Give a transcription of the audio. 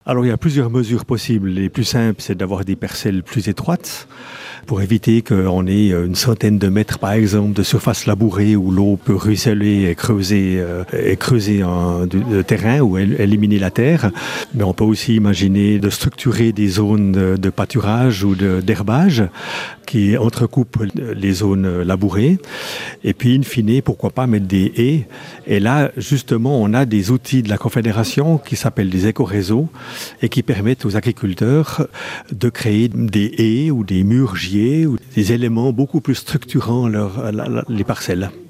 Alors il y a plusieurs mesures possibles. Les plus simples, c'est d'avoir des parcelles plus étroites pour éviter qu'on ait une centaine de mètres, par exemple, de surface labourée où l'eau peut ruisseler et creuser le terrain ou éliminer la terre. Mais on peut aussi imaginer de structurer des zones de pâturage ou d'herbage qui entrecoupent les zones labourées. Et puis, in fine, pourquoi pas mettre des haies. Et là, justement, on a des outils de la Confédération qui s'appellent des écoréseaux et qui permettent aux agriculteurs de créer des haies ou des murs giés ou des éléments beaucoup plus structurant les parcelles.